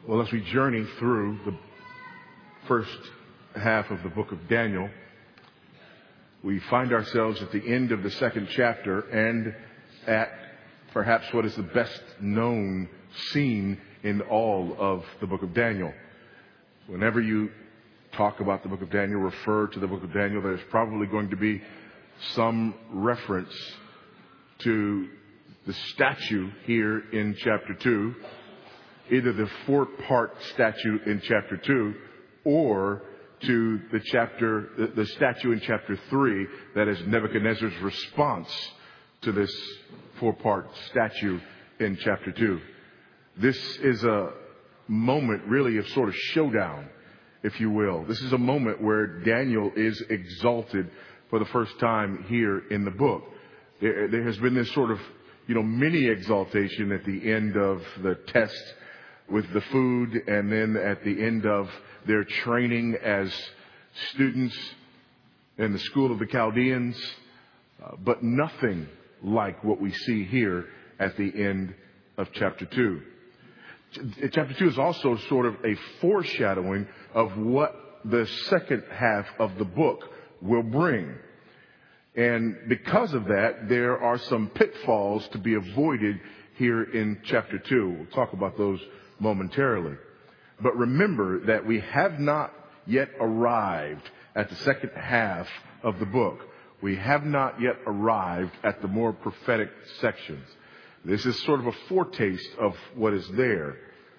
Well, as we journey through the first half of the book of Daniel, we find ourselves at the end of the second chapter and at perhaps what is the best known scene in all of the book of Daniel. Whenever you talk about the book of Daniel, refer to the book of Daniel, there's probably going to be some reference to the statue here in chapter 2, either the four-part statue in chapter 2 or to the statue in chapter 3 that is Nebuchadnezzar's response to this four-part statue in chapter 2. This is a moment really of sort of showdown, if you will. This is a moment where Daniel is exalted for the first time here in the book. There has been this sort of, mini exaltation at the end of the test with the food, and then at the end of their training as students in the school of the Chaldeans, but nothing like what we see here at the end of chapter 2. Chapter 2 is also sort of a foreshadowing of what the second half of the book will bring. And because of that, there are some pitfalls to be avoided here in chapter 2. We'll talk about those momentarily. But remember that we have not yet arrived at the second half of the book. We have not yet arrived at the more prophetic sections. This is sort of a foretaste of what is there.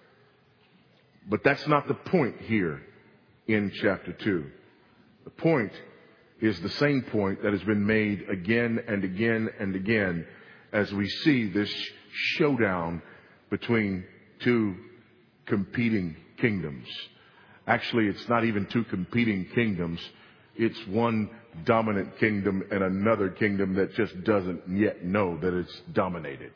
But that's not the point here in chapter 2. The point is the same point that has been made again and again and again as we see this showdown between two competing kingdoms. Actually, it's not even two competing kingdoms. It's one dominant kingdom and another kingdom that just doesn't yet know that it's dominated.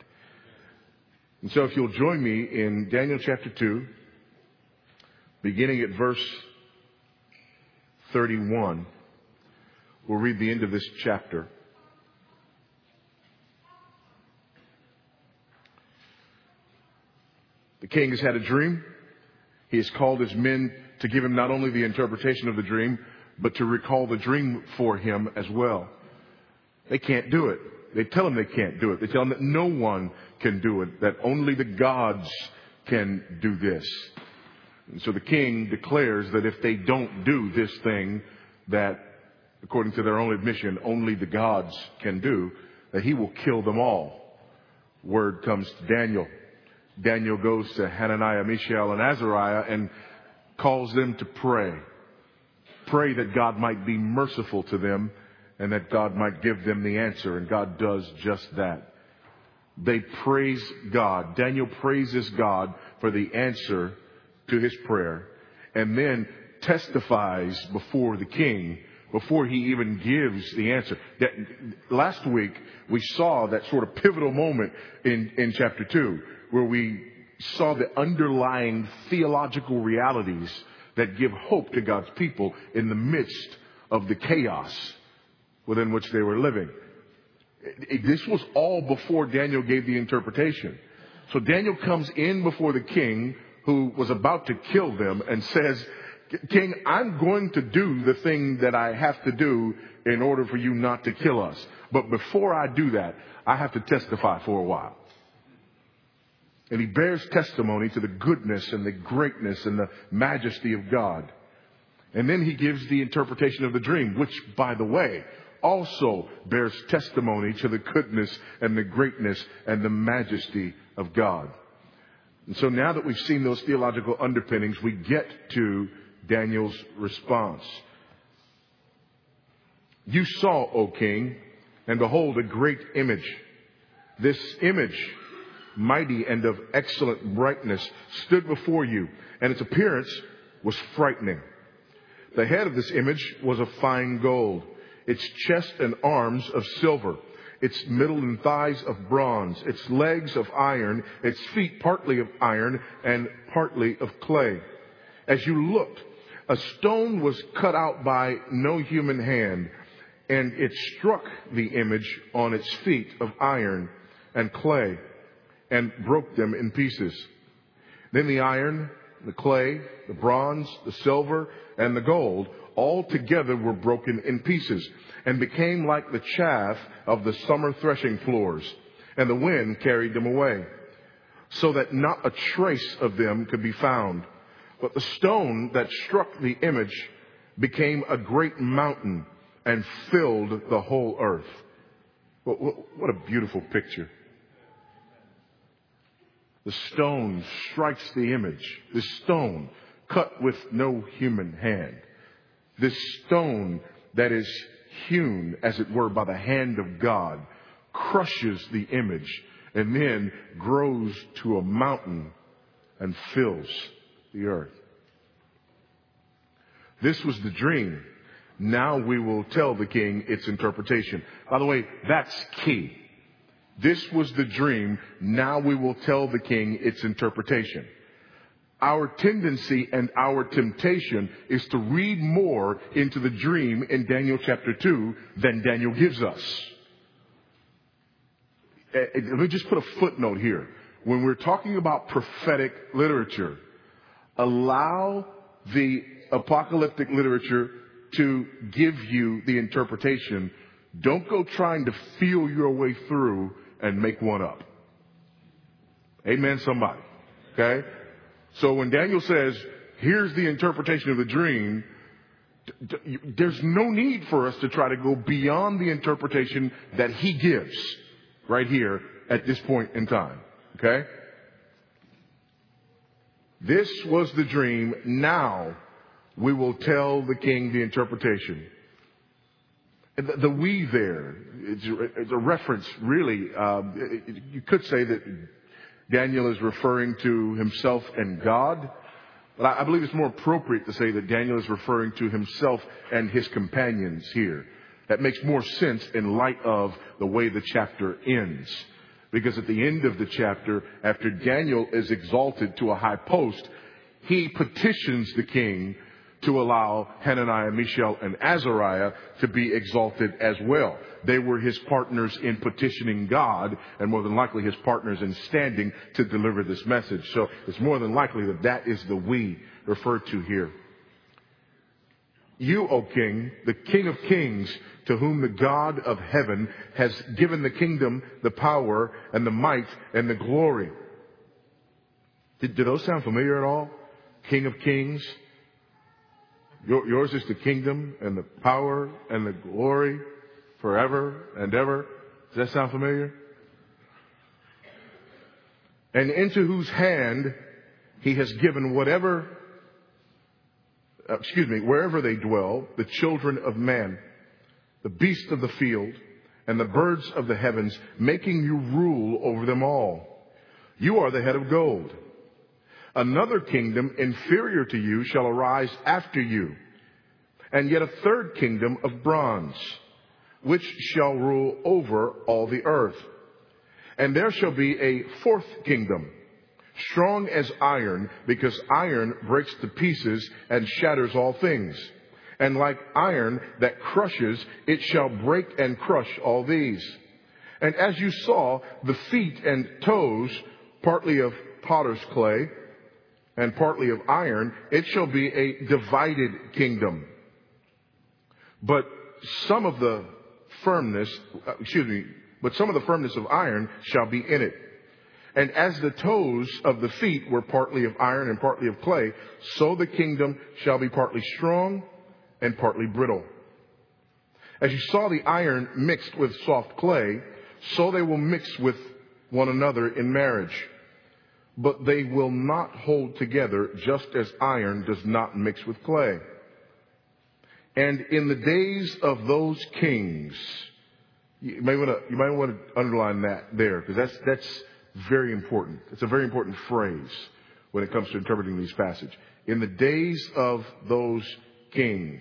And so if you'll join me in Daniel chapter 2, beginning at verse 31, we'll read the end of this chapter. The king has had a dream. He has called his men to give him not only the interpretation of the dream, but to recall the dream for him as well. They can't do it. They tell him they can't do it. They tell him that no one can do it, that only the gods can do this. And so the king declares that if they don't do this thing that, according to their own admission, only the gods can do, that he will kill them all. Word comes to Daniel. Daniel goes to Hananiah, Mishael, and Azariah and calls them to pray. Pray that God might be merciful to them and that God might give them the answer. And God does just that. They praise God. Daniel praises God for the answer to his prayer and then testifies before the king before he even gives the answer. Last week, we saw that sort of pivotal moment in chapter 2 where we saw the underlying theological realities that give hope to God's people in the midst of the chaos within which they were living. This was all before Daniel gave the interpretation. So Daniel comes in before the king who was about to kill them and says, King, I'm going to do the thing that I have to do in order for you not to kill us. But before I do that, I have to testify for a while. And he bears testimony to the goodness and the greatness and the majesty of God. And then he gives the interpretation of the dream, which, by the way, also bears testimony to the goodness and the greatness and the majesty of God. And so now that we've seen those theological underpinnings, we get to Daniel's response. You saw, O king, and behold, a great image. This image, mighty and of excellent brightness, stood before you, and its appearance was frightening. The head of this image was of fine gold, its chest and arms of silver, its middle and thighs of bronze, its legs of iron, its feet partly of iron and partly of clay. As you looked, a stone was cut out by no human hand, and it struck the image on its feet of iron and clay and broke them in pieces. Then the iron the clay, the bronze, the silver, and the gold, all together were broken in pieces, and became like the chaff of the summer threshing floors, and the wind carried them away, so that not a trace of them could be found. But the stone that struck the image became a great mountain and filled the whole earth. What a beautiful picture. The stone strikes the image. This stone cut with no human hand. This stone that is hewn, as it were, by the hand of God, crushes the image and then grows to a mountain and fills the earth. This was the dream. Now we will tell the king its interpretation. By the way, that's key. This was the dream. Now we will tell the king its interpretation. Our tendency and our temptation is to read more into the dream in Daniel chapter 2 than Daniel gives us. Let me just put a footnote here. When we're talking about prophetic literature, allow the apocalyptic literature to give you the interpretation. Don't go trying to feel your way through and make one up. Amen, somebody. Okay? So when Daniel says, here's the interpretation of the dream, there's no need for us to try to go beyond the interpretation that he gives right here at this point in time. Okay? This was the dream. Now we will tell the king the interpretation. The we there, it's a reference, really. You could say that Daniel is referring to himself and God. But I believe it's more appropriate to say that Daniel is referring to himself and his companions here. That makes more sense in light of the way the chapter ends. Because at the end of the chapter, after Daniel is exalted to a high post, he petitions the king to allow Hananiah, Mishael, and Azariah to be exalted as well. They were his partners in petitioning God, and more than likely his partners in standing to deliver this message. So it's more than likely that that is the we referred to here. You, O king, the King of kings, to whom the God of heaven has given the kingdom, the power, and the might, and the glory. Did those sound familiar at all? King of kings. Yours is the kingdom and the power and the glory forever and ever. Does that sound familiar? And into whose hand he has given wherever they dwell, the children of man, the beasts of the field, and the birds of the heavens, making you rule over them all. You are the head of gold. Another kingdom inferior to you shall arise after you, and yet a third kingdom of bronze, which shall rule over all the earth. And there shall be a fourth kingdom, strong as iron, because iron breaks to pieces and shatters all things. And like iron that crushes, it shall break and crush all these. And as you saw, the feet and toes, partly of potter's clay, and partly of iron, it shall be a divided kingdom. But some of the firmness of iron shall be in it. And as the toes of the feet were partly of iron and partly of clay, so the kingdom shall be partly strong and partly brittle. As you saw the iron mixed with soft clay, so they will mix with one another in marriage. But they will not hold together, just as iron does not mix with clay. And in the days of those kings, you might want to underline that there, because that's very important. It's a very important phrase when it comes to interpreting these passages. In the days of those kings,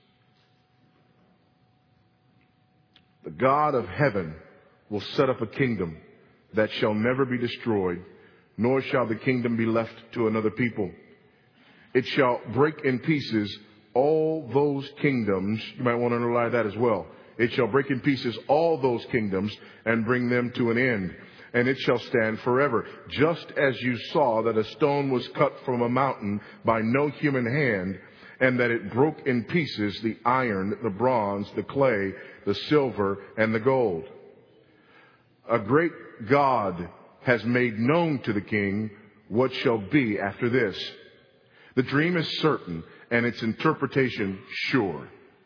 the God of heaven will set up a kingdom that shall never be destroyed, nor shall the kingdom be left to another people. It shall break in pieces all those kingdoms. You might want to underline that as well. It shall break in pieces all those kingdoms and bring them to an end. and it shall stand forever. Just as you saw that a stone was cut from a mountain by no human hand, and that it broke in pieces the iron, the bronze, the clay, the silver, and the gold. A great God has made known to the king what shall be after this. The dream is certain, and its interpretation sure.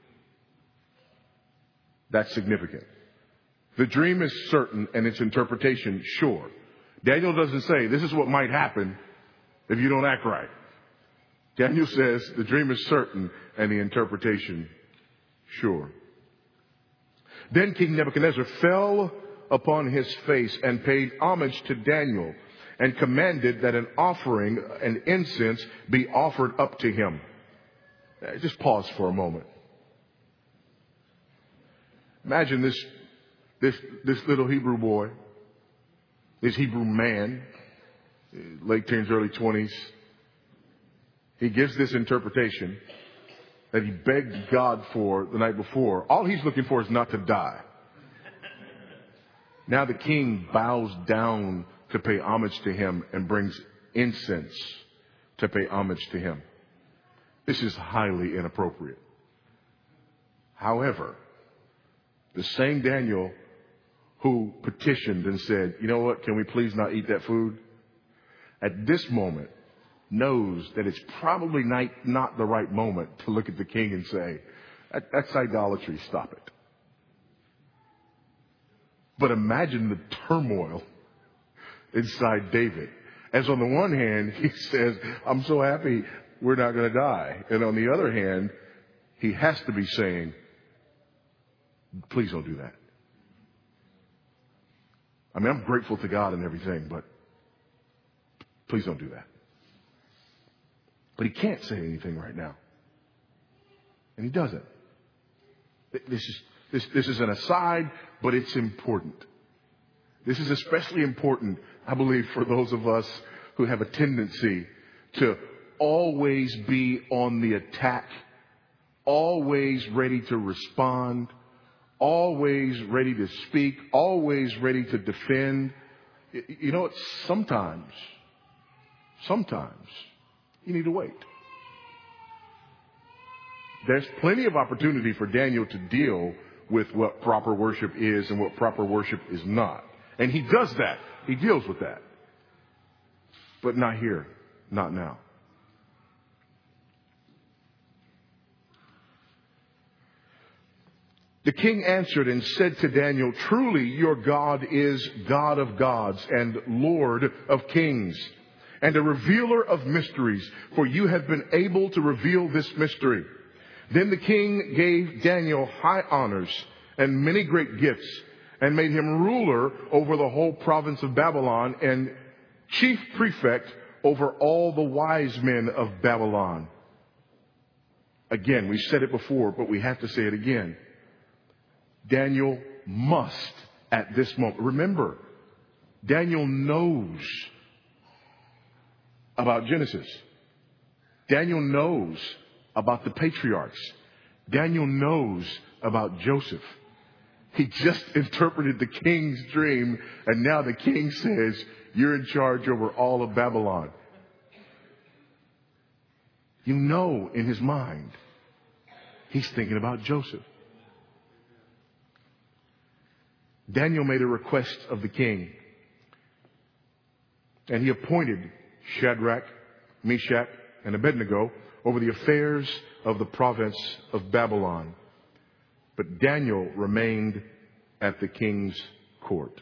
That's significant. The dream is certain, and its interpretation sure. Daniel doesn't say, this is what might happen if you don't act right. Daniel says, the dream is certain, and the interpretation sure. Then King Nebuchadnezzar fell upon his face and paid homage to Daniel, and commanded that an offering and incense be offered up to him. Just pause for a moment. Imagine this little Hebrew boy, this Hebrew man, late teens, early 20s. He gives this interpretation that he begged God for the night before. All he's looking for is not to die. Now the king bows down to pay homage to him and brings incense to pay homage to him. This is highly inappropriate. However, the same Daniel who petitioned and said, you know what, can we please not eat that food? At this moment, knows that it's probably not the right moment to look at the king and say, that's idolatry, stop it. But imagine the turmoil inside David. As on the one hand, he says, I'm so happy we're not going to die. And on the other hand, he has to be saying, please don't do that. I mean, I'm grateful to God and everything, but please don't do that. But he can't say anything right now. And he doesn't. This is an aside, but it's important. This is especially important, I believe, for those of us who have a tendency to always be on the attack, always ready to respond, always ready to speak, always ready to defend. You know what? Sometimes you need to wait. There's plenty of opportunity for Daniel to deal with what proper worship is and what proper worship is not. And he does that. He deals with that. But not here. Not now. The king answered and said to Daniel, truly your God is God of gods and Lord of kings, and a revealer of mysteries, for you have been able to reveal this mystery. Then the king gave Daniel high honors and many great gifts, and made him ruler over the whole province of Babylon and chief prefect over all the wise men of Babylon. Again, we said it before, but we have to say it again. Daniel must at this moment. Remember, Daniel knows about Genesis. Daniel knows about the patriarchs. Daniel knows about Joseph. He just interpreted the king's dream, and now the king says, you're in charge over all of Babylon. You know in his mind, he's thinking about Joseph. Daniel made a request of the king, and he appointed Shadrach, Meshach, and Abednego over the affairs of the province of Babylon. But Daniel remained at the king's court.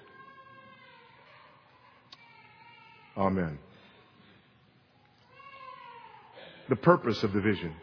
Amen. The purpose of the vision.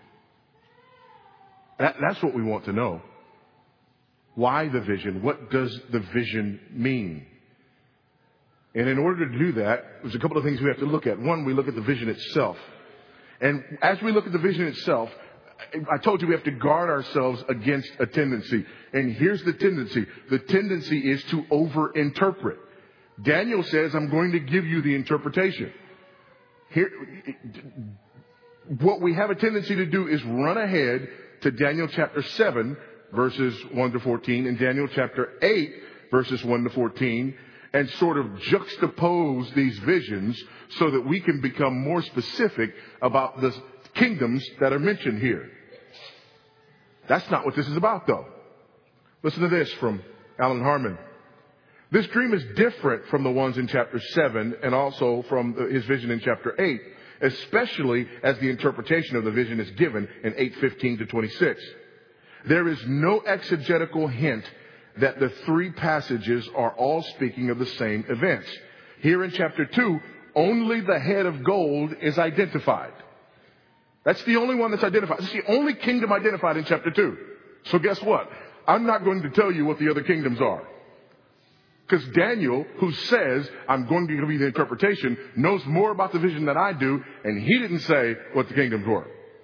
That's what we want to know. Why the vision? What does the vision mean? And in order to do that, there's a couple of things we have to look at. One, we look at the vision itself. And as we look at the vision itself, I told you we have to guard ourselves against a tendency. And here's the tendency. The tendency is to overinterpret. Daniel says, I'm going to give you the interpretation. Here, what we have a tendency to do is run ahead to Daniel chapter 7, verses 1 to 14, and Daniel chapter 8, verses 1 to 14, and sort of juxtapose these visions so that we can become more specific about the kingdoms that are mentioned here. That's not what this is about, though. Listen to this from Alan Harmon. This dream is different from the ones in chapter 7 and also from his vision in chapter 8, especially as the interpretation of the vision is given in 8:15 to 26. There is no exegetical hint that the three passages are all speaking of the same events. Here in chapter 2, only the head of gold is identified. That's the only one that's identified. It's the only kingdom identified in chapter 2. So guess what? I'm not going to tell you what the other kingdoms are. Because Daniel, who says, I'm going to give you the interpretation, knows more about the vision than I do, and he didn't say what the kingdoms were.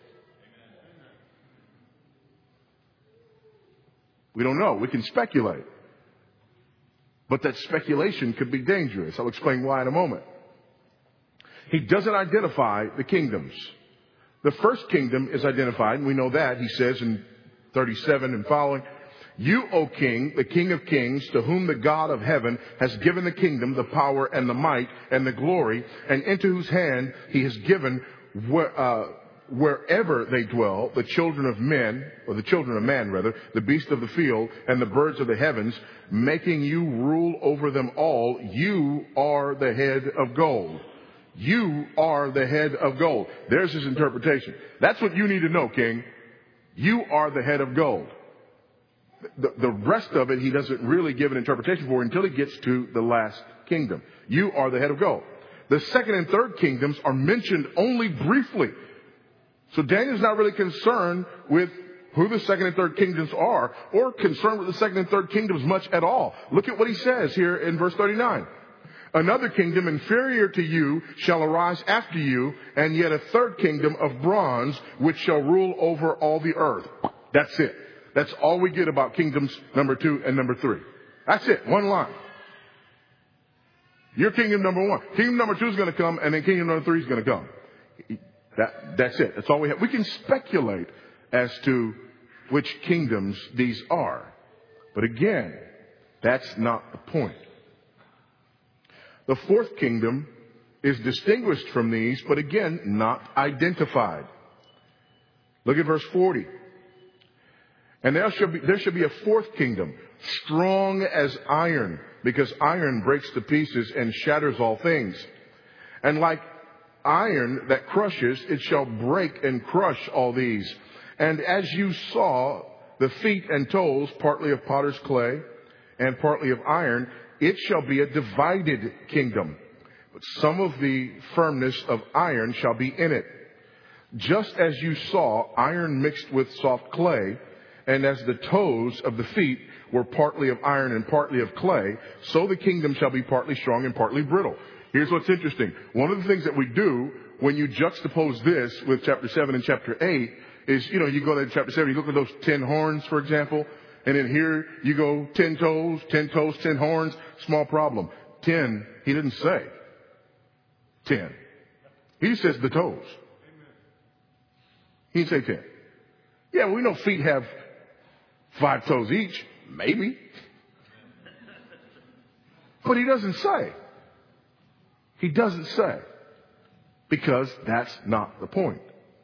We don't know. We can speculate. But that speculation could be dangerous. I'll explain why in a moment. He doesn't identify the kingdoms. The first kingdom is identified, and we know that. He says in 37 and following, You, O king, the king of kings, to whom the God of heaven has given the kingdom, the power and the might and the glory, and into whose hand he has given wherever they dwell, the children of men, or the children of man rather, the beasts of the field and the birds of the heavens, making you rule over them all. You are the head of gold. You are the head of gold. There's his interpretation. That's what you need to know, king. You are the head of gold. The rest of it he doesn't really give an interpretation for until he gets to the last kingdom. You are the head of gold. The second and third kingdoms are mentioned only briefly. So Daniel's not really concerned with who the second and third kingdoms are, or concerned with the second and third kingdoms much at all. Look at what he says here in verse 39. Another kingdom inferior to you shall arise after you, and yet a third kingdom of bronze, which shall rule over all the earth. That's it. That's all we get about kingdoms number 2 and number 3. That's it. One line. Your kingdom number 1. Kingdom number 2 is going to come, and then kingdom number 3 is going to come. That's it. That's all we have. We can speculate as to which kingdoms these are. But again, that's not the point. The fourth kingdom is distinguished from these, but again, not identified. Look at verse 40. And there shall be a fourth kingdom, strong as iron, because iron breaks to pieces and shatters all things. And like iron that crushes, it shall break and crush all these. And as you saw the feet and toes, partly of potter's clay and partly of iron, it shall be a divided kingdom. But some of the firmness of iron shall be in it. Just as you saw iron mixed with soft clay, and as the toes of the feet were partly of iron and partly of clay, so the kingdom shall be partly strong and partly brittle. Here's what's interesting. One of the things that we do when you juxtapose this with chapter 7 and chapter 8 is, you go to chapter 7, you look at those 10 horns, for example, and then here you go 10 toes, 10 horns, small problem. 10, he didn't say 10. He says the toes. He didn't say 10. Yeah, we know feet have 5 toes each, maybe. But he doesn't say. He doesn't say. Because that's not the point.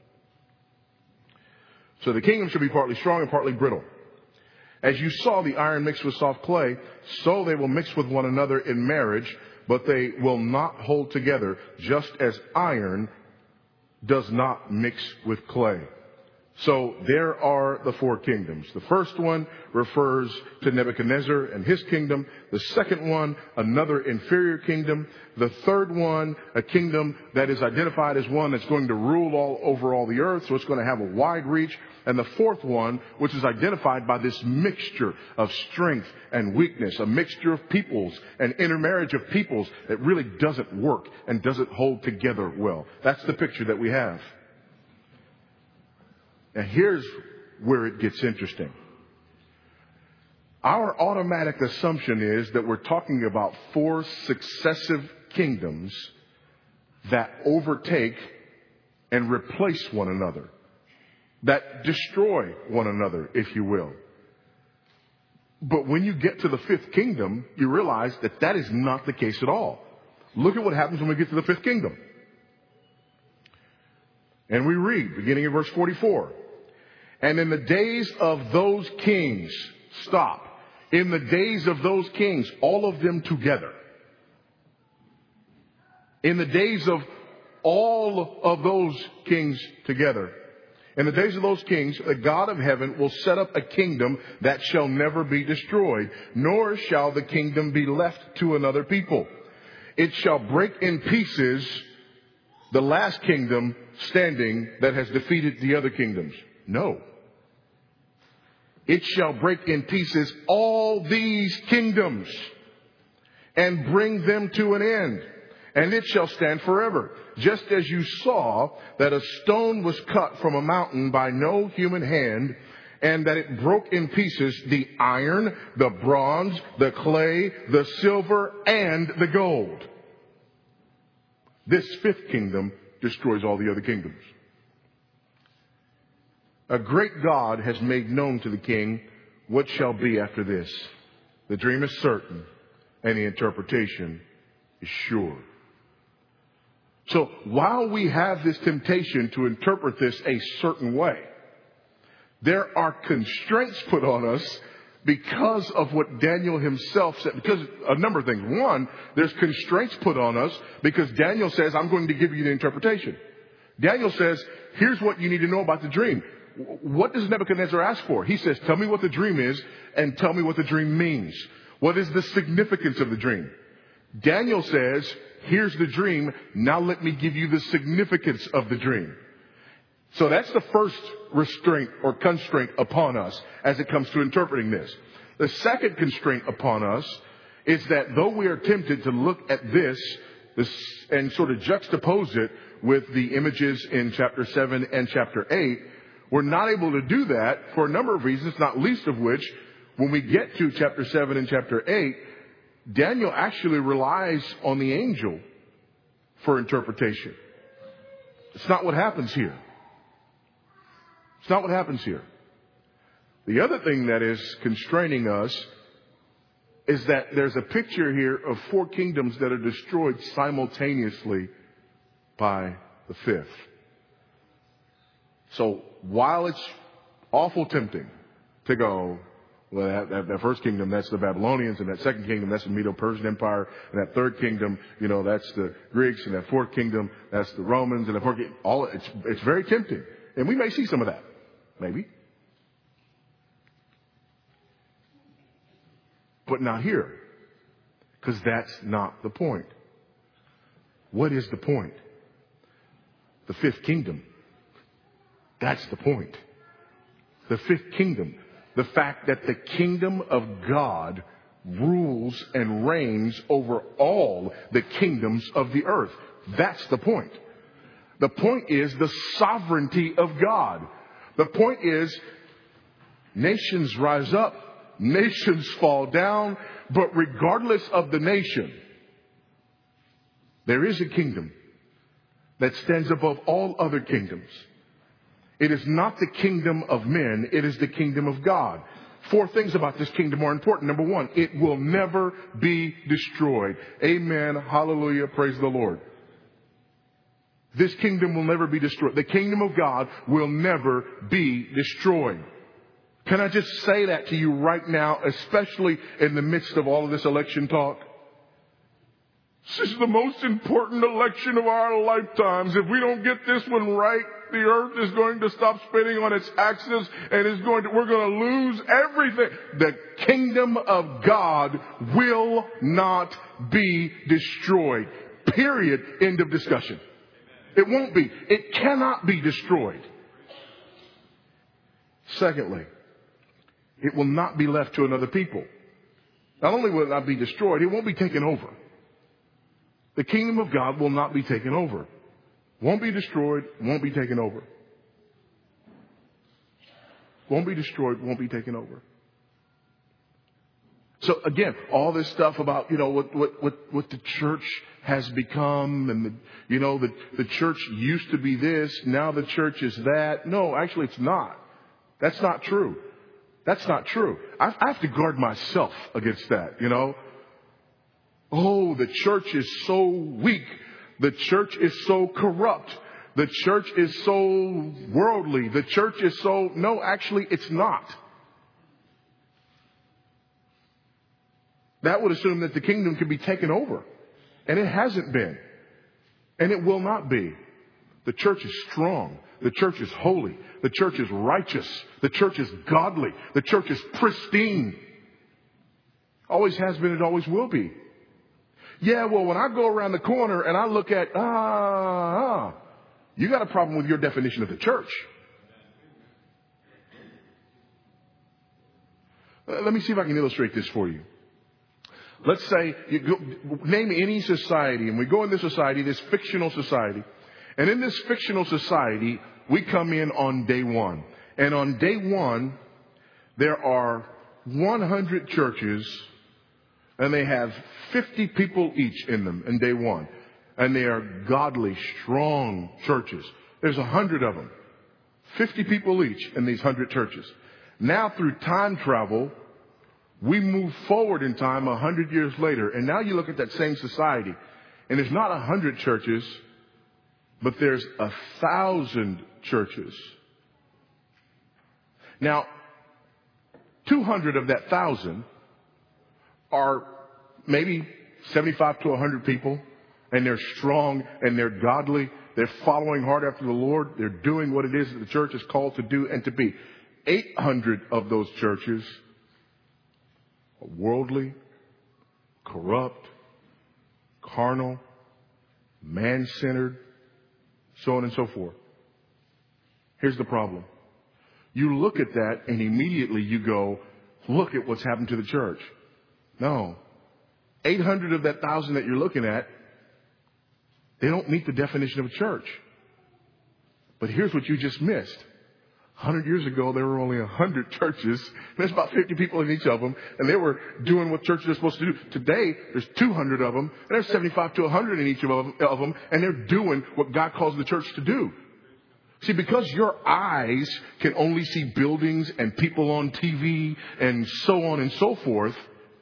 So the kingdom should be partly strong and partly brittle. As you saw the iron mixed with soft clay, so they will mix with one another in marriage, but they will not hold together, just as iron does not mix with clay. So there are the 4 kingdoms. The first one refers to Nebuchadnezzar and his kingdom. The second one, another inferior kingdom. The third one, a kingdom that is identified as one that's going to rule all over all the earth. So it's going to have a wide reach. And the fourth one, which is identified by this mixture of strength and weakness, a mixture of peoples, an intermarriage of peoples that really doesn't work and doesn't hold together well. That's the picture that we have. Now here's where it gets interesting. Our automatic assumption is that we're talking about 4 successive kingdoms that overtake and replace one another, that destroy one another, if you will. But when you get to the fifth kingdom, you realize that that is not the case at all. Look at what happens when we get to the fifth kingdom. And we read, beginning in verse 44. And in the days of those kings, stop. In the days of those kings, all of them together. In the days of all of those kings together. In the days of those kings, the God of heaven will set up a kingdom that shall never be destroyed, nor shall the kingdom be left to another people. It shall break in pieces the last kingdom standing that has defeated the other kingdoms. No. It shall break in pieces all these kingdoms and bring them to an end. And it shall stand forever. Just as you saw that a stone was cut from a mountain by no human hand, and that it broke in pieces the iron, the bronze, the clay, the silver, and the gold. This fifth kingdom destroys all the other kingdoms. A great God has made known to the king what shall be after this. The dream is certain, and the interpretation is sure. So while we have this temptation to interpret this a certain way, there are constraints put on us because of what Daniel himself said. Because a number of things. One, there's constraints put on us because Daniel says, I'm going to give you the interpretation. Daniel says, here's what you need to know about the dream. What does Nebuchadnezzar ask for? He says, tell me what the dream is and tell me what the dream means. What is the significance of the dream? Daniel says, here's the dream. Now let me give you the significance of the dream. So that's the first restraint or constraint upon us as it comes to interpreting this. The second constraint upon us is that though we are tempted to look at this and sort of juxtapose it with the images in chapter 7 and chapter 8, we're not able to do that for a number of reasons, not least of which, when we get to chapter 7 and chapter 8, Daniel actually relies on the angel for interpretation. It's not what happens here. It's not what happens here. The other thing that is constraining us is that there's a picture here of four kingdoms that are destroyed simultaneously by the fifth. So while it's awful tempting to go, well, that first kingdom, that's the Babylonians, and that second kingdom, that's the Medo-Persian Empire, and that third kingdom, that's the Greeks, and that fourth kingdom, that's the Romans, and that fourth kingdom, it's very tempting. And we may see some of that. Maybe. But not here. Because that's not the point. What is the point? The fifth kingdom. That's the point. The fifth kingdom. The fact that the kingdom of God rules and reigns over all the kingdoms of the earth. That's the point. The point is the sovereignty of God. The point is nations rise up, nations fall down, but regardless of the nation, there is a kingdom that stands above all other kingdoms. It is not the kingdom of men, it is the kingdom of God. Four things about this kingdom are important. Number one, it will never be destroyed. Amen. Hallelujah. Praise the Lord. This kingdom will never be destroyed. The kingdom of God will never be destroyed. Can I just say that to you right now, especially in the midst of all of this election talk? This is the most important election of our lifetimes. If we don't get this one right, the earth is going to stop spinning on its axis and we're going to lose everything. The kingdom of God will not be destroyed. Period. End of discussion. It won't be. It cannot be destroyed. Secondly, it will not be left to another people. Not only will it not be destroyed, it won't be taken over. The kingdom of God will not be taken over. Won't be destroyed, won't be taken over. Won't be destroyed, won't be taken over. So again, all this stuff about, what the church has become and the church used to be this, now the church is that. No, actually it's not. That's not true. That's not true. I have to guard myself against that, you know. Oh, the church is so weak. The church is so corrupt. The church is so worldly. The church is so... No, actually, it's not. That would assume that the kingdom can be taken over. And it hasn't been. And it will not be. The church is strong. The church is holy. The church is righteous. The church is godly. The church is pristine. Always has been. It always will be. Yeah, well, when I go around the corner and I look at, you got a problem with your definition of the church. Let me see if I can illustrate this for you. Let's say you go, name any society, and we go in this society, this fictional society. And in this fictional society, we come in on day one. And on day one, there are 100 churches, and they have 50 people each in them in day one. And they are godly, strong churches. There's 100 of them. 50 people each in these 100 churches. Now through time travel, we move forward in time 100 years later. And now you look at that same society. And there's not 100 churches, but there's 1,000 churches. Now, 200 of that 1,000 are maybe 75 to 100 people, and they're strong and they're godly. They're following hard after the Lord. They're doing what it is that the church is called to do and to be. 800 of those churches are worldly, corrupt, carnal, man-centered, so on and so forth. Here's the problem. You look at that and immediately you go, look at what's happened to the church. No. 800 of that 1,000 that you're looking at, they don't meet the definition of a church. But here's what you just missed. 100 years ago, there were only 100 churches. There's about 50 people in each of them, and they were doing what churches are supposed to do. Today, there's 200 of them, and there's 75 to 100 in each of them, and they're doing what God calls the church to do. See, because your eyes can only see buildings and people on TV and so on and so forth,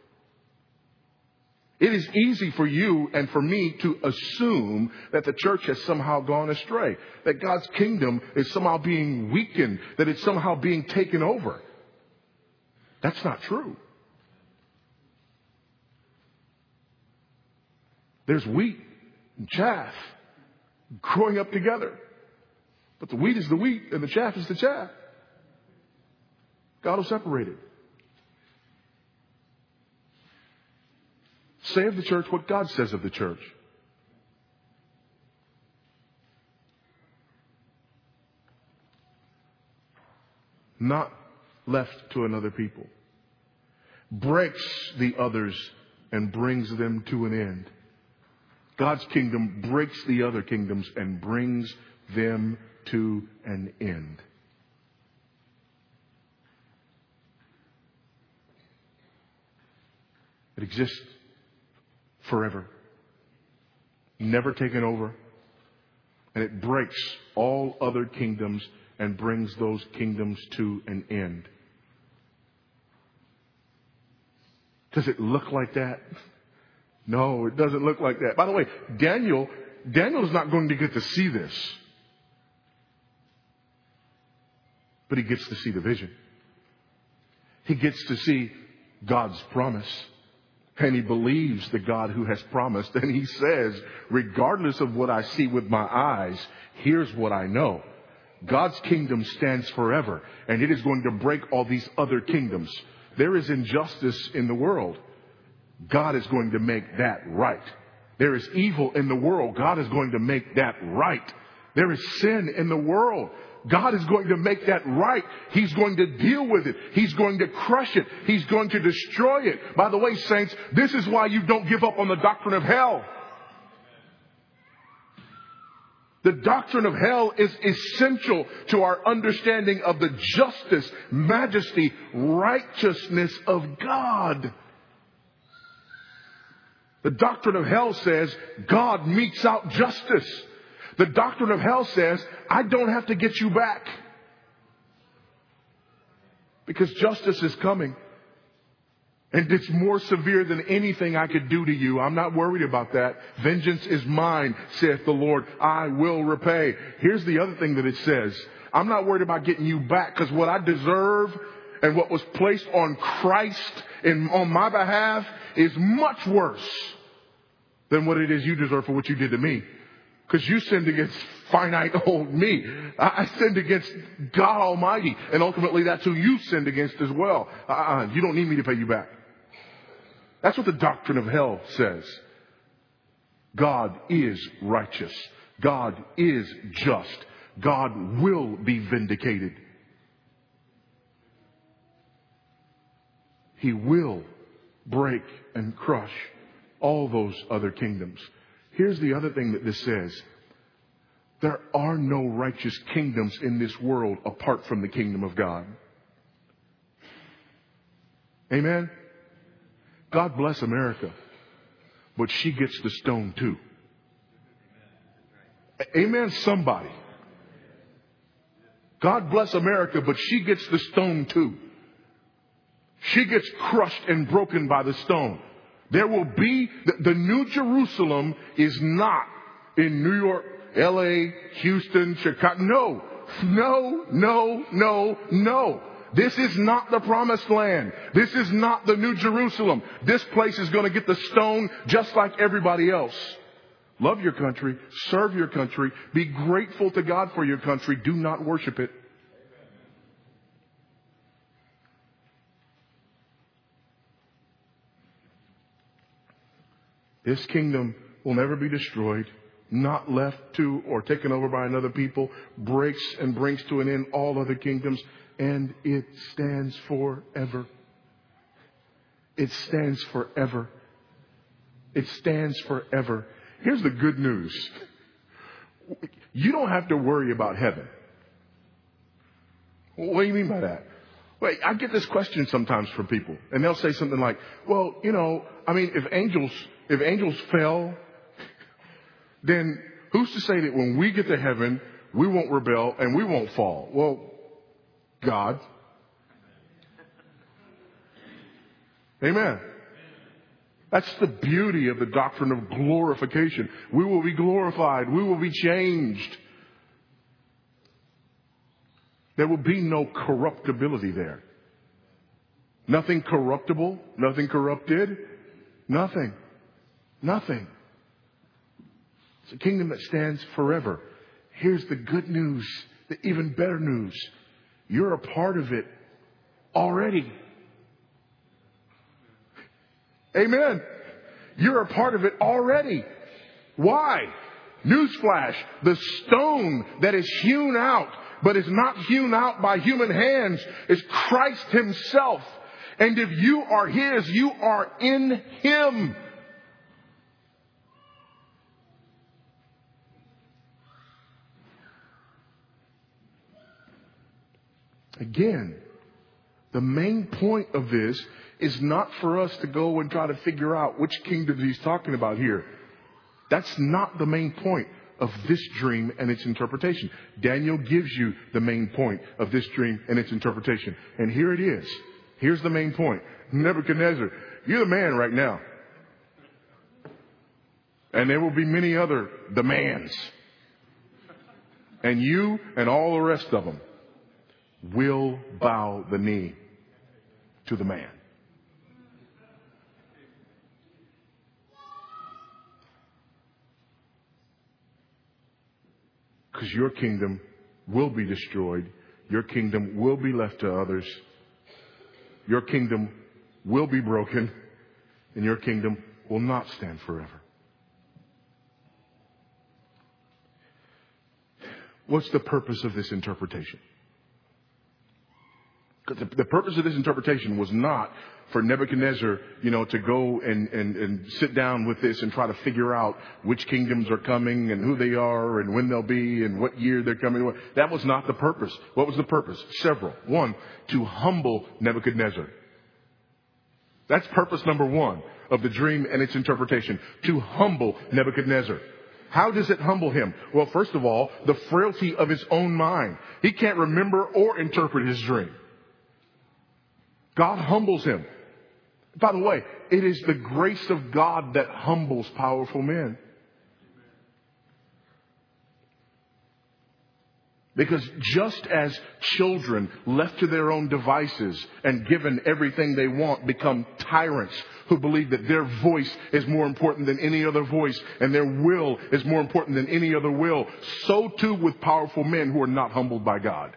it is easy for you and for me to assume that the church has somehow gone astray, that God's kingdom is somehow being weakened, that it's somehow being taken over. That's not true. There's wheat and chaff growing up together. But the wheat is the wheat and the chaff is the chaff. God will separate it. Say of the church what God says of the church. Not left to another people. Breaks the others and brings them to an end. God's kingdom breaks the other kingdoms and brings them to an end. It exists forever, never taken over, and it breaks all other kingdoms and brings those kingdoms to an end. Does it look like that? No, it doesn't look like that. By the way, Daniel is not going to get to see this, but he gets to see the vision. He gets to see God's promise. And he believes the God who has promised. And he says, regardless of what I see with my eyes, here's what I know. God's kingdom stands forever. And it is going to break all these other kingdoms. There is injustice in the world. God is going to make that right. There is evil in the world. God is going to make that right. There is sin in the world. God is going to make that right. He's going to deal with it. He's going to crush it. He's going to destroy it. By the way, saints, this is why you don't give up on the doctrine of hell. The doctrine of hell is essential to our understanding of the justice, majesty, righteousness of God. The doctrine of hell says God metes out justice. The doctrine of hell says, I don't have to get you back. Because justice is coming. And it's more severe than anything I could do to you. I'm not worried about that. Vengeance is mine, saith the Lord. I will repay. Here's the other thing that it says. I'm not worried about getting you back, because what I deserve and what was placed on Christ on my behalf is much worse than what it is you deserve for what you did to me. Because you sinned against finite old me. I sinned against God Almighty. And ultimately that's who you sinned against as well. You don't need me to pay you back. That's what the doctrine of hell says. God is righteous. God is just. God will be vindicated. He will break and crush all those other kingdoms. Here's the other thing that this says. There are no righteous kingdoms in this world apart from the kingdom of God. Amen? God bless America, but she gets the stone too. Amen, somebody. God bless America, but she gets the stone too. She gets crushed and broken by the stone. There will be, the New Jerusalem is not in New York, LA, Houston, Chicago. No, no, no, no, no. This is not the promised land. This is not the New Jerusalem. This place is going to get the stone just like everybody else. Love your country. Serve your country. Be grateful to God for your country. Do not worship it. This kingdom will never be destroyed, not left to or taken over by another people, breaks and brings to an end all other kingdoms, and it stands forever. It stands forever. It stands forever. Here's the good news. You don't have to worry about heaven. What do you mean by that? Well, I get this question sometimes from people, and they'll say something like, well, if angels fell, then who's to say that when we get to heaven, we won't rebel and we won't fall? Well, God. Amen. That's the beauty of the doctrine of glorification. We will be glorified. We will be changed. There will be no corruptibility there. Nothing corruptible, nothing corrupted, nothing. Nothing. It's a kingdom that stands forever. Here's the good news, the even better news. You're a part of it already. Amen. You're a part of it already. Why? Newsflash. The stone that is hewn out, but is not hewn out by human hands, is Christ himself. And if you are his, you are in him. Again, the main point of this is not for us to go and try to figure out which kingdoms he's talking about here. That's not the main point of this dream and its interpretation. Daniel gives you the main point of this dream and its interpretation. And here it is. Here's the main point. Nebuchadnezzar, you're the man right now. And there will be many other demands. And you and all the rest of them will bow the knee to the man. Because your kingdom will be destroyed. Your kingdom will be left to others. Your kingdom will be broken. And your kingdom will not stand forever. What's the purpose of this interpretation? The purpose of this interpretation was not for Nebuchadnezzar, to go and sit down with this and try to figure out which kingdoms are coming and who they are and when they'll be and what year they're coming. That was not the purpose. What was the purpose? Several. One, to humble Nebuchadnezzar. That's purpose number one of the dream and its interpretation. To humble Nebuchadnezzar. How does it humble him? Well, first of all, the frailty of his own mind. He can't remember or interpret his dream. God humbles him. By the way, it is the grace of God that humbles powerful men. Because just as children left to their own devices and given everything they want become tyrants who believe that their voice is more important than any other voice and their will is more important than any other will, so too with powerful men who are not humbled by God.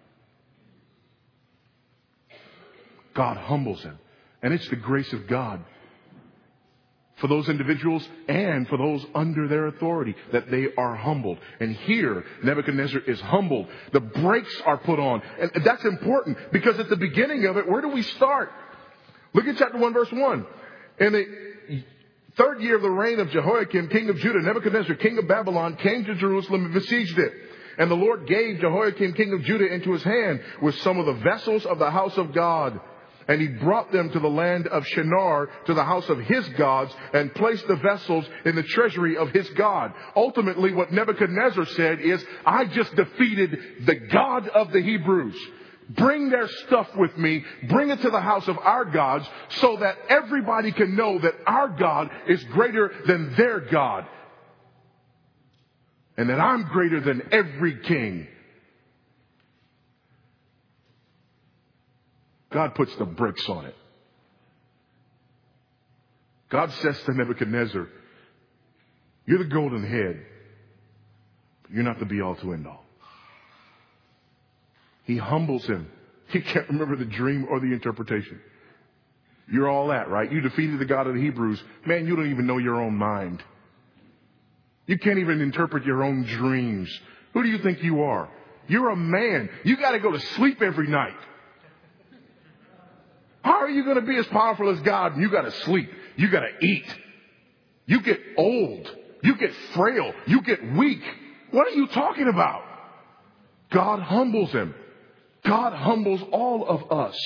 God humbles them. And it's the grace of God for those individuals and for those under their authority that they are humbled. And here, Nebuchadnezzar is humbled. The brakes are put on. And that's important because at the beginning of it, where do we start? Look at chapter 1, verse 1. In the third year of the reign of Jehoiakim, king of Judah, Nebuchadnezzar, king of Babylon, came to Jerusalem and besieged it. And the Lord gave Jehoiakim, king of Judah, into his hand with some of the vessels of the house of God. And he brought them to the land of Shinar, to the house of his gods, and placed the vessels in the treasury of his God. Ultimately, what Nebuchadnezzar said is, I just defeated the God of the Hebrews. Bring their stuff with me. Bring it to the house of our gods so that everybody can know that our God is greater than their God. And that I'm greater than every king. God puts the brakes on it. God says to Nebuchadnezzar, you're the golden head, but you're not the be-all to end-all. He humbles him. He can't remember the dream or the interpretation. You're all that, right? You defeated the God of the Hebrews. Man, you don't even know your own mind. You can't even interpret your own dreams. Who do you think you are? You're a man. You got to go to sleep every night. How are you going to be as powerful as God? You got to sleep. You got to eat. You get old. You get frail. You get weak. What are you talking about? God humbles him. God humbles all of us.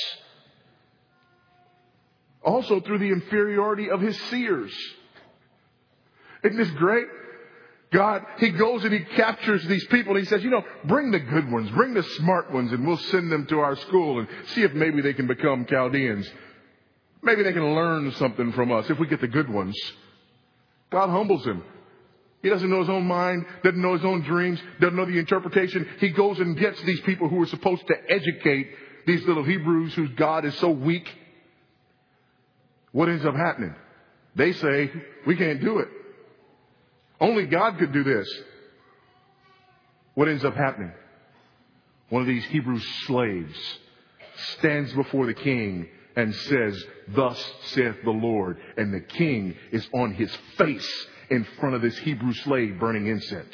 Also through the inferiority of his seers. Isn't this great? God, he goes and he captures these people. And he says, bring the good ones, bring the smart ones, and we'll send them to our school and see if maybe they can become Chaldeans. Maybe they can learn something from us if we get the good ones. God humbles him. He doesn't know his own mind, doesn't know his own dreams, doesn't know the interpretation. He goes and gets these people who are supposed to educate these little Hebrews whose God is so weak. What ends up happening? They say, we can't do it. Only God could do this. What ends up happening? One of these Hebrew slaves stands before the king and says, thus saith the Lord. And the king is on his face in front of this Hebrew slave burning incense.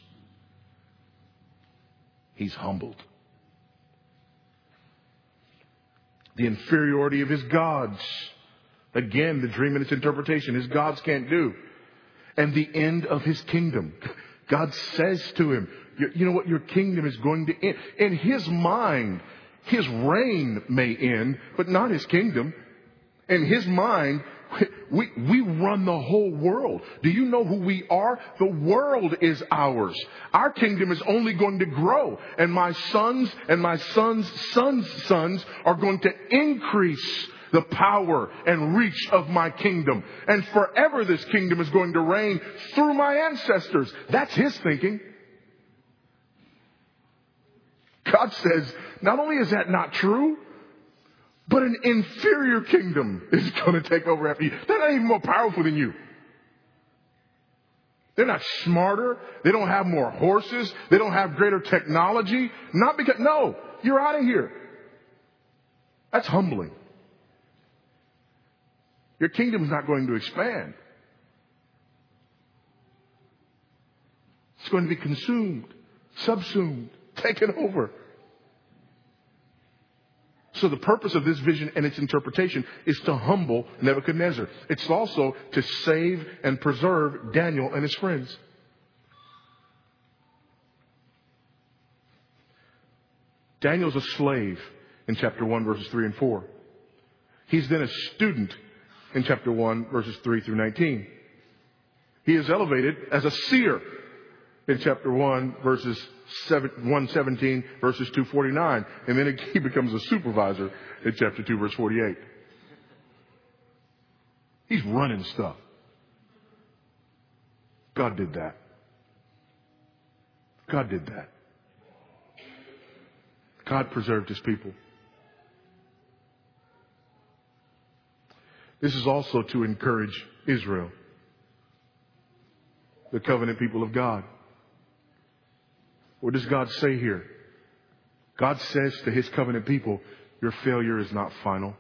He's humbled. The inferiority of his gods. Again, the dream and its interpretation. His gods can't do. And the end of his kingdom. God says to him, you know what? Your kingdom is going to end. In his mind, his reign may end, but not his kingdom. In his mind, we run the whole world. Do you know who we are? The world is ours. Our kingdom is only going to grow. And my sons and my sons' sons' sons are going to increase the power and reach of my kingdom. And forever this kingdom is going to reign through my ancestors. That's his thinking. God says, not only is that not true, but an inferior kingdom is going to take over after you. They're not even more powerful than you. They're not smarter. They don't have more horses. They don't have greater technology. No, you're out of here. That's humbling. Your kingdom is not going to expand. It's going to be consumed, subsumed, taken over. So the purpose of this vision and its interpretation is to humble Nebuchadnezzar. It's also to save and preserve Daniel and his friends. Daniel's a slave in chapter 1, verses 3 and 4. He's then a student in chapter 1, verses 3 through 19. He is elevated as a seer in chapter 1, verses 117, verses 249. And then he becomes a supervisor in chapter 2, verse 48. He's running stuff. God did that. God did that. God preserved his people. This is also to encourage Israel, the covenant people of God. What does God say here? God says to his covenant people, your failure is not final.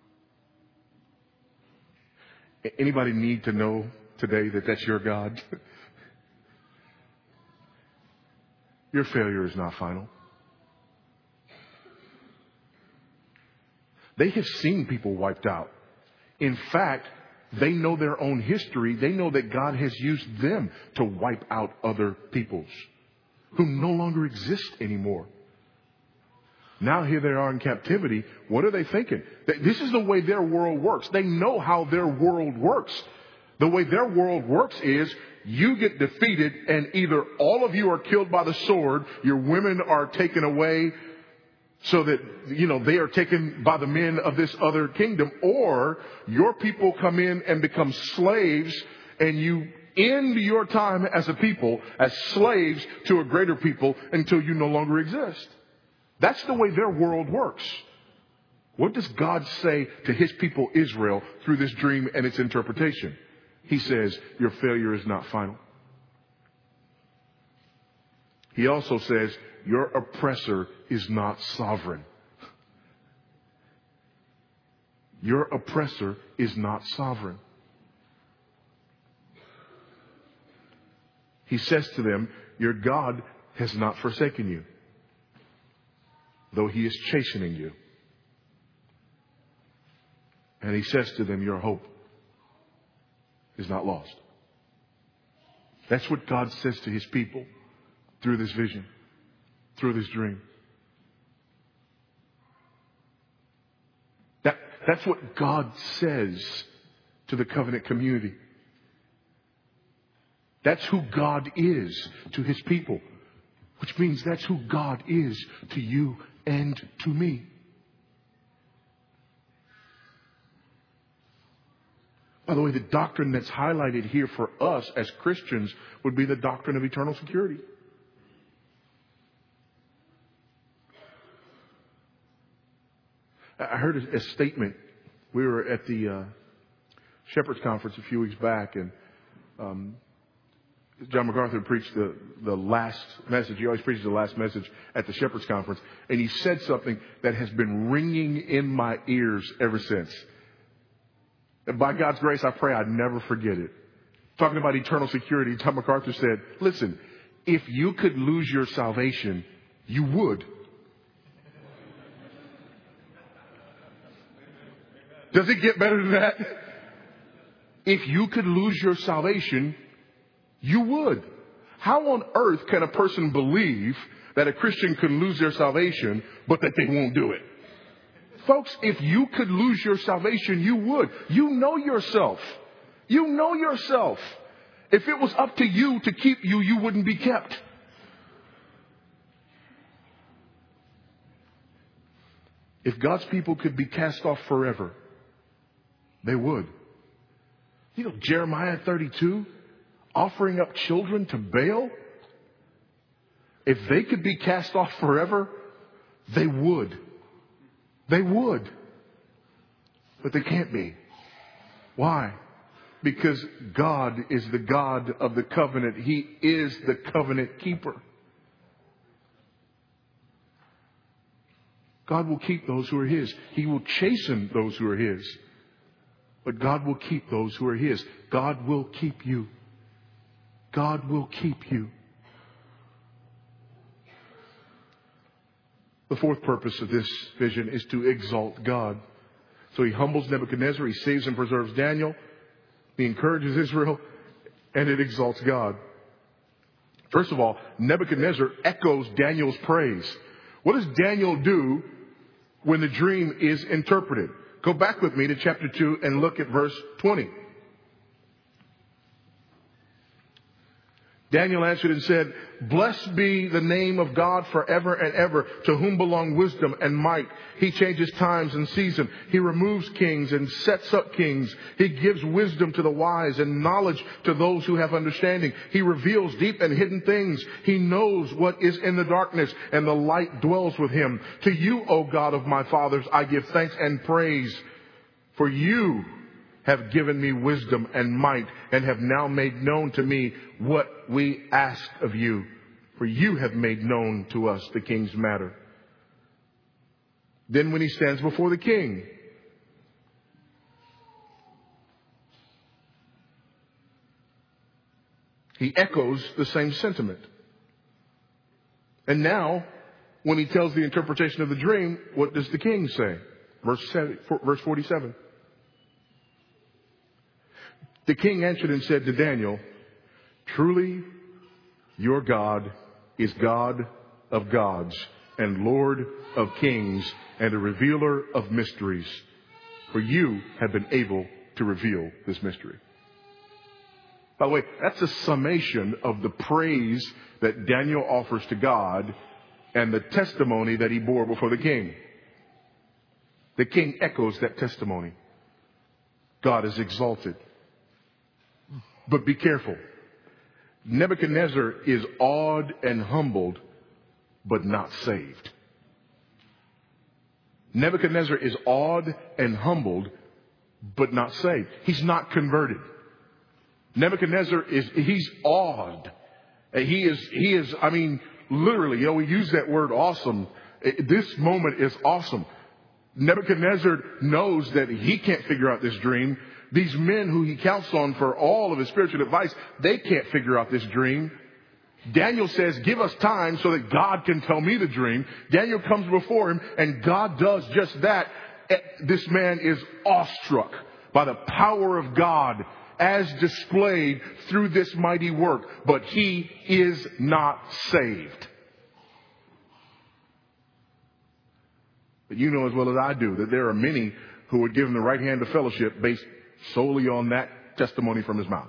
Anybody need to know today that that's your God? Your failure is not final. They have seen people wiped out. In fact, they know their own history. They know that God has used them to wipe out other peoples who no longer exist anymore. Now here they are in captivity. What are they thinking? This is the way their world works. They know how their world works. The way their world works is you get defeated and either all of you are killed by the sword, your women are taken away so that, they are taken by the men of this other kingdom, or your people come in and become slaves and you end your time as a people as slaves to a greater people until you no longer exist. That's the way their world works. What does God say to his people Israel through this dream and its interpretation? He says, your failure is not final. He also says, your oppressor is not sovereign. Your oppressor is not sovereign. He says to them, your God has not forsaken you, though he is chastening you. And he says to them, your hope is not lost. That's what God says to his people through this vision, through this dream. That's what God says to the covenant community. That's who God is to his people, which means that's who God is to you and to me. By the way, the doctrine that's highlighted here for us as Christians would be the doctrine of eternal security. I heard a statement. We were at the Shepherd's Conference a few weeks back, and John MacArthur preached the last message. He always preaches the last message at the Shepherd's Conference. And he said something that has been ringing in my ears ever since. And by God's grace, I pray I never forget it. Talking about eternal security, John MacArthur said, listen, if you could lose your salvation, you would. Does it get better than that? If you could lose your salvation, you would. How on earth can a person believe that a Christian can lose their salvation, but that they won't do it? Folks, if you could lose your salvation, you would. You know yourself. You know yourself. If it was up to you to keep you, you wouldn't be kept. If God's people could be cast off forever, they would. Jeremiah 32, offering up children to Baal. If they could be cast off forever, they would. They would. But they can't be. Why? Because God is the God of the covenant. He is the covenant keeper. God will keep those who are his. He will chasten those who are his. But God will keep those who are his. God will keep you. God will keep you. The fourth purpose of this vision is to exalt God. So he humbles Nebuchadnezzar, he saves and preserves Daniel, he encourages Israel, and it exalts God. First of all, Nebuchadnezzar echoes Daniel's praise. What does Daniel do when the dream is interpreted? Go back with me to chapter 2 and look at verse 20. Daniel answered and said, "Blessed be the name of God forever and ever, to whom belong wisdom and might. He changes times and seasons. He removes kings and sets up kings. He gives wisdom to the wise and knowledge to those who have understanding. He reveals deep and hidden things. He knows what is in the darkness, and the light dwells with him. To you, O God of my fathers, I give thanks and praise, for you have given me wisdom and might, and have now made known to me what we ask of you. For you have made known to us the king's matter." Then when he stands before the king, he echoes the same sentiment. And now, when he tells the interpretation of the dream, what does the king say? Verse 47. The king answered and said to Daniel, "Truly, your God is God of gods and Lord of kings and a revealer of mysteries, for you have been able to reveal this mystery." By the way, that's a summation of the praise that Daniel offers to God and the testimony that he bore before the king. The king echoes that testimony. God is exalted. But be careful. Nebuchadnezzar is awed and humbled, but not saved. Nebuchadnezzar is awed and humbled, but not saved. He's not converted. Nebuchadnezzar he's awed. He is, I mean, literally, we use that word awesome. This moment is awesome. Nebuchadnezzar knows that he can't figure out this dream. These men who he counts on for all of his spiritual advice, they can't figure out this dream. Daniel says, "Give us time so that God can tell me the dream." Daniel comes before him, and God does just that. This man is awestruck by the power of God as displayed through this mighty work, but he is not saved. But you know as well as I do that there are many who would give him the right hand of fellowship based solely on that testimony from his mouth.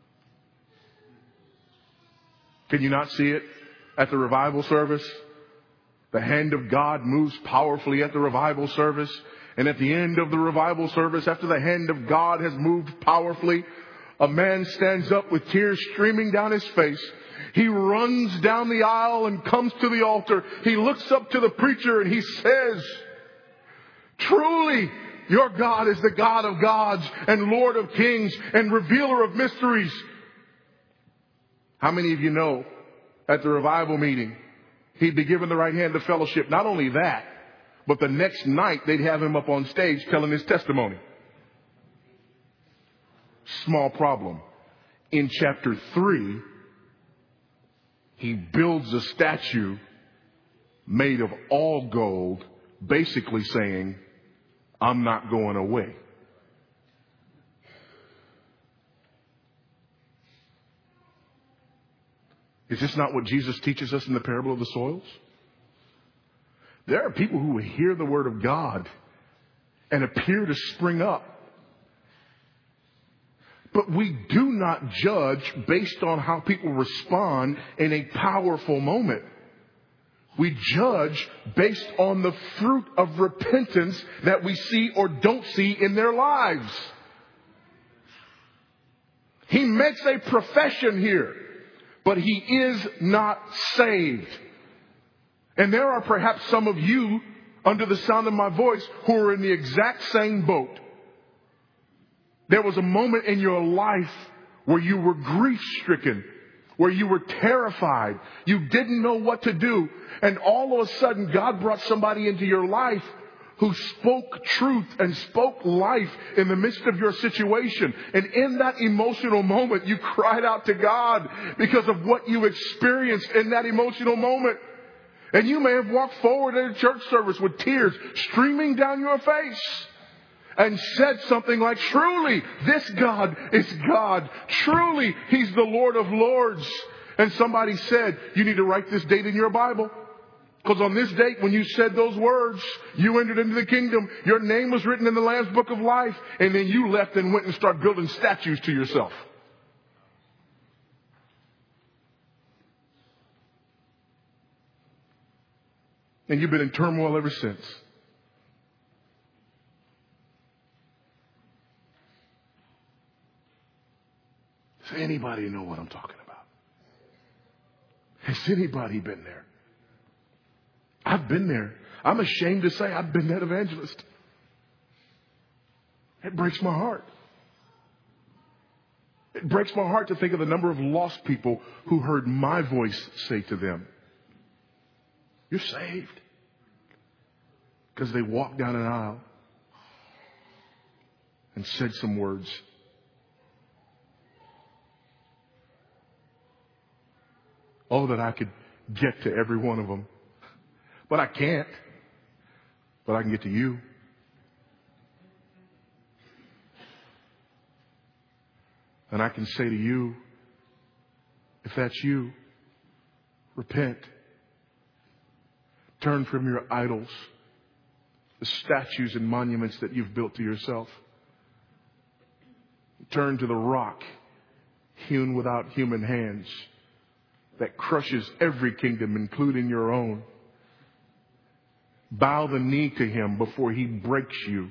Can you not see it at the revival service? The hand of God moves powerfully at the revival service. And at the end of the revival service, after the hand of God has moved powerfully, a man stands up with tears streaming down his face. He runs down the aisle and comes to the altar. He looks up to the preacher and he says, "Truly, your God is the God of gods and Lord of kings and revealer of mysteries." How many of you know at the revival meeting, he'd be given the right hand of fellowship? Not only that, but the next night they'd have him up on stage telling his testimony. Small problem. In chapter 3, he builds a statue made of all gold, basically saying, "I'm not going away." Is this not what Jesus teaches us in the parable of the soils? There are people who hear the word of God and appear to spring up. But we do not judge based on how people respond in a powerful moment. We judge based on the fruit of repentance that we see or don't see in their lives. He makes a profession here, but he is not saved. And there are perhaps some of you under the sound of my voice who are in the exact same boat. There was a moment in your life where you were grief-stricken, where you were terrified. You didn't know what to do. And all of a sudden, God brought somebody into your life who spoke truth and spoke life in the midst of your situation. And in that emotional moment, you cried out to God because of what you experienced in that emotional moment. And you may have walked forward at a church service with tears streaming down your face and said something like, "Truly, this God is God. Truly, He's the Lord of Lords." And somebody said, "You need to write this date in your Bible. Because on this date, when you said those words, you entered into the kingdom. Your name was written in the Lamb's Book of Life." And then you left and went and started building statues to yourself. And you've been in turmoil ever since. Does anybody know what I'm talking about? Has anybody been there? I've been there. I'm ashamed to say I've been that evangelist. It breaks my heart. It breaks my heart to think of the number of lost people who heard my voice say to them, "You're saved." Because they walked down an aisle and said some words. Oh, that I could get to every one of them. But I can't. But I can get to you. And I can say to you, if that's you, repent. Turn from your idols, the statues and monuments that you've built to yourself. Turn to the rock hewn without human hands that crushes every kingdom, including your own. Bow the knee to him before he breaks you.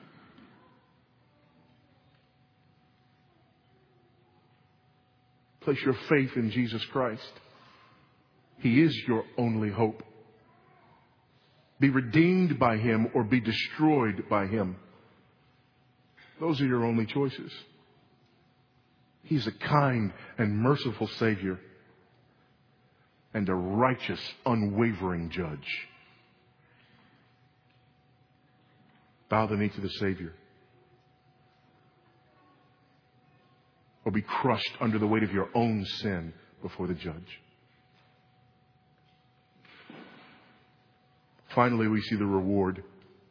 Place your faith in Jesus Christ. He is your only hope. Be redeemed by him or be destroyed by him. Those are your only choices. He's a kind and merciful Savior and a righteous, unwavering judge. Bow the knee to the Savior, or be crushed under the weight of your own sin before the judge. Finally, we see the reward.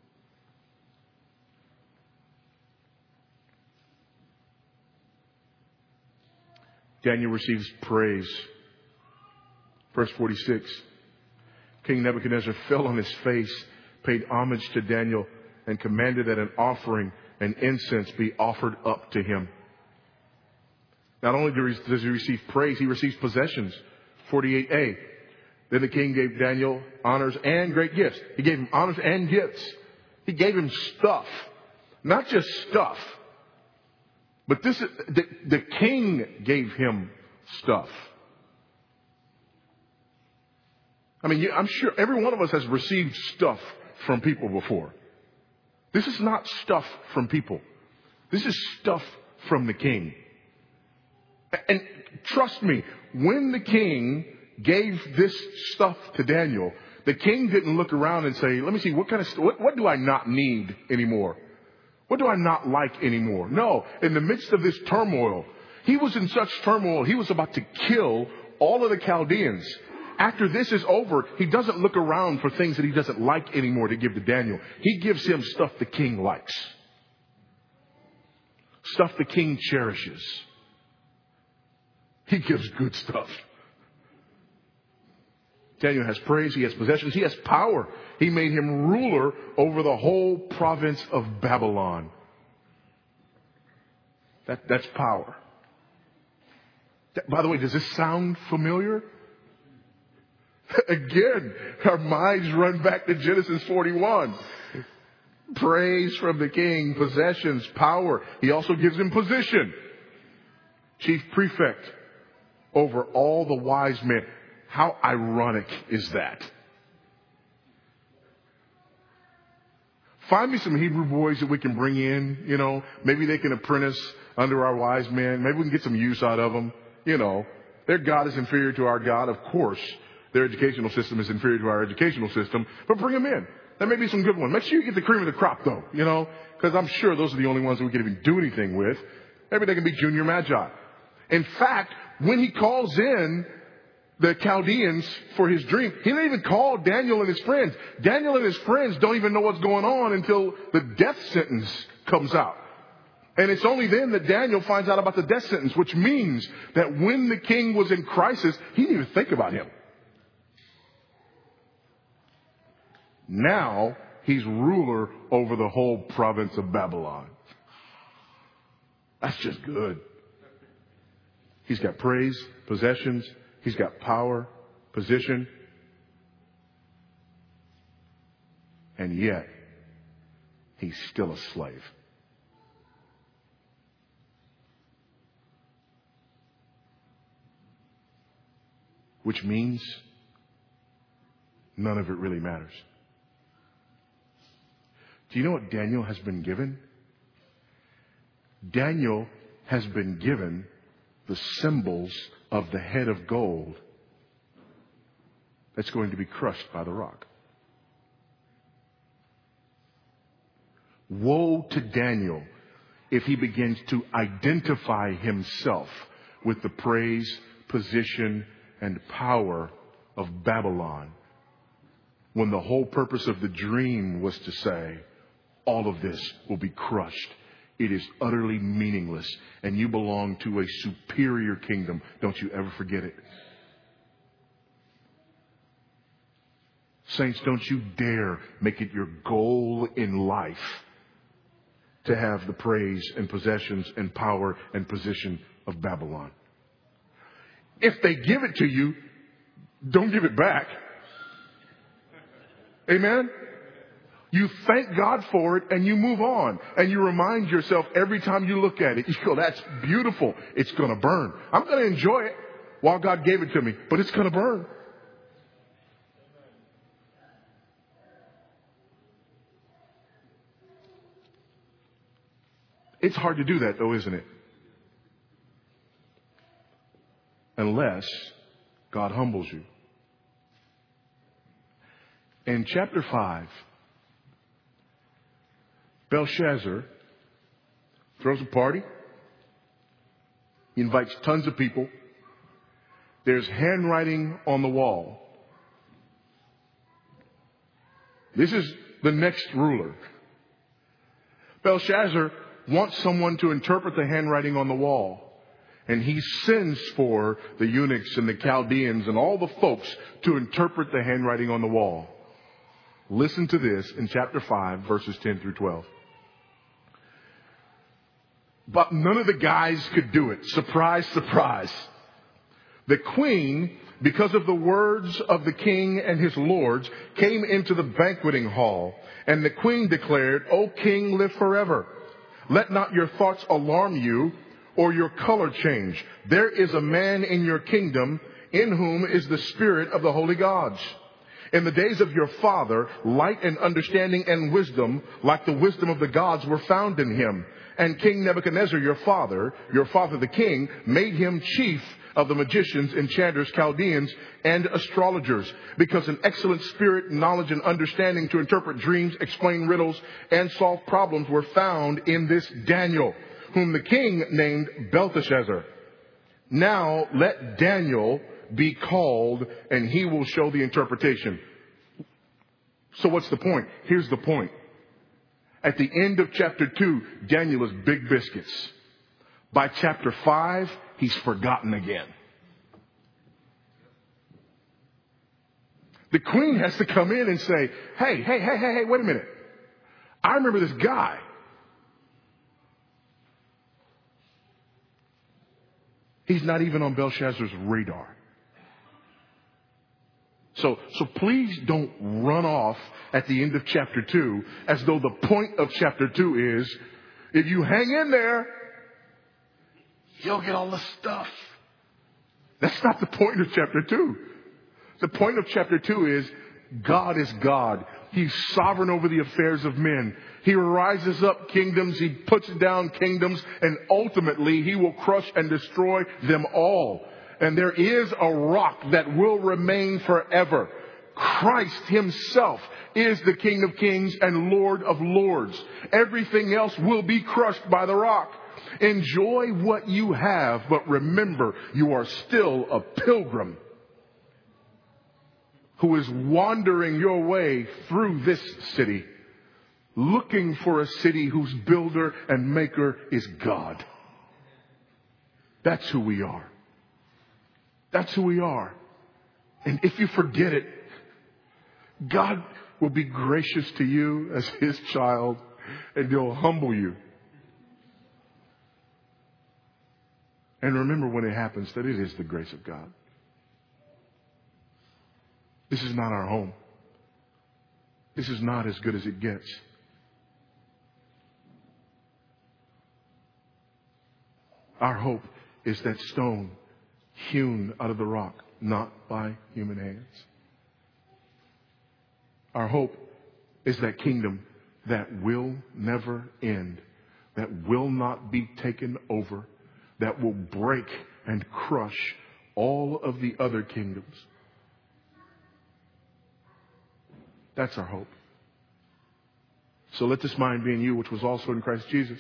Daniel receives praise. Verse 46. King Nebuchadnezzar fell on his face, paid homage to Daniel, and commanded that an offering and incense be offered up to him. Not only does he receive praise, he receives possessions. 48a. Then the king gave Daniel honors and great gifts. He gave him honors and gifts. He gave him stuff. Not just stuff. But the king gave him stuff. I mean, I'm sure every one of us has received stuff from people before. This is not stuff from people. This is stuff from the king. And trust me, when the king gave this stuff to Daniel, the king didn't look around and say, let me see, what do I not need anymore? What do I not like anymore? No, in the midst of this turmoil, he was in such turmoil, he was about to kill all of the Chaldeans. After this is over, he doesn't look around for things that he doesn't like anymore to give to Daniel. He gives him stuff the king likes. Stuff the king cherishes. He gives good stuff. Daniel has praise. He has possessions. He has power. He made him ruler over the whole province of Babylon. That's power. By the way, does this sound familiar? Again, our minds run back to Genesis 41. Praise from the king, possessions, power. He also gives him position. Chief prefect over all the wise men. How ironic is that? Find me some Hebrew boys that we can bring in, maybe they can apprentice under our wise men. Maybe we can get some use out of them. Their God is inferior to our God. Of course, their educational system is inferior to our educational system, but bring them in. There may be some good ones. Make sure you get the cream of the crop though, because I'm sure those are the only ones that we can even do anything with. Maybe they can be junior magi. In fact, when he calls in the Chaldeans for his dream, he didn't even call Daniel and his friends. Daniel and his friends don't even know what's going on until the death sentence comes out. And it's only then that Daniel finds out about the death sentence, which means that when the king was in crisis, he didn't even think about him. Now he's ruler over the whole province of Babylon. That's just good. He's got praise, possessions. He's got power, position. and yet he's still a slave. Which means none of it really matters. Do you know what Daniel has been given? Daniel has been given the symbols of the head of gold that's going to be crushed by the rock. Woe to Daniel if he begins to identify himself with the praise, position, and power of Babylon, when the whole purpose of the dream was to say, all of this will be crushed. It is utterly meaningless, and you belong to a superior kingdom. Don't you ever forget it. Saints, don't you dare make it your goal in life to have the praise and possessions and power and position of Babylon. If they give it to you, don't give it back. Amen? You thank God for it and you move on. And you remind yourself every time you look at it, you go, that's beautiful. It's going to burn. I'm going to enjoy it while God gave it to me, but it's going to burn. It's hard to do that though, isn't it? Unless God humbles you. In chapter 5, Belshazzar throws a party. He invites tons of people. There's handwriting on the wall. This is the next ruler. Belshazzar wants someone to interpret the handwriting on the wall. And he sends for the eunuchs and the Chaldeans and all the folks to interpret the handwriting on the wall. Listen to this in chapter 5, verses 10 through 12. But none of the guys could do it. Surprise, surprise. The queen, because of the words of the king and his lords, came into the banqueting hall. And the queen declared, O king, live forever. Let not your thoughts alarm you or your color change. There is a man in your kingdom in whom is the spirit of the holy gods. In the days of your father, light and understanding and wisdom, like the wisdom of the gods, were found in him. And King Nebuchadnezzar, your father the king, made him chief of the magicians, enchanters, Chaldeans, and astrologers, because an excellent spirit, knowledge, and understanding to interpret dreams, explain riddles, and solve problems were found in this Daniel, whom the king named Belteshazzar. Now let Daniel be called, and he will show the interpretation. So what's the point? Here's the point. At the end of chapter 2, Daniel is big biscuits. By chapter 5, he's forgotten again. The queen has to come in and say, hey, wait a minute. I remember this guy. He's not even on Belshazzar's radar. So please don't run off at the end of chapter 2 as though the point of chapter 2 is, if you hang in there, you'll get all the stuff. That's not the point of chapter 2. The point of chapter 2 is God is God. He's sovereign over the affairs of men. He rises up kingdoms. He puts down kingdoms. And ultimately, he will crush and destroy them all. And there is a rock that will remain forever. Christ himself is the King of Kings and Lord of Lords. Everything else will be crushed by the rock. Enjoy what you have, but remember, you are still a pilgrim who is wandering your way through this city, looking for a city whose builder and maker is God. That's who we are. That's who we are. And if you forget it, God will be gracious to you as his child, and he'll humble you. And remember when it happens that it is the grace of God. This is not our home. This is not as good as it gets. Our hope is that stone hewn out of the rock, not by human hands. Our hope is that kingdom that will never end, that will not be taken over, that will break and crush all of the other kingdoms. That's our hope. So let this mind be in you, which was also in Christ Jesus,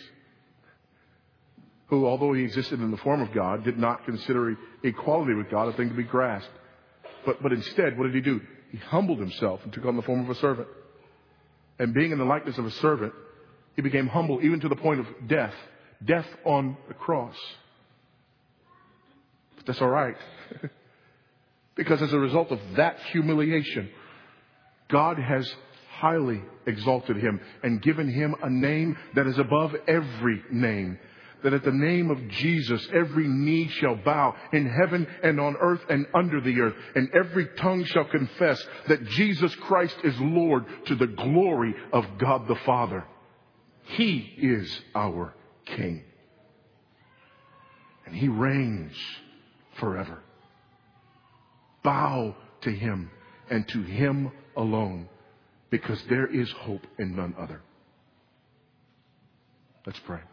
who, although he existed in the form of God, did not consider equality with God a thing to be grasped. But instead, what did he do? He humbled himself and took on the form of a servant. And being in the likeness of a servant, he became humble even to the point of death. Death on the cross. But that's all right. Because as a result of that humiliation, God has highly exalted him and given him a name that is above every name. That at the name of Jesus, every knee shall bow in heaven and on earth and under the earth. And every tongue shall confess that Jesus Christ is Lord, to the glory of God the Father. He is our King. And he reigns forever. Bow to him and to him alone, because there is hope in none other. Let's pray.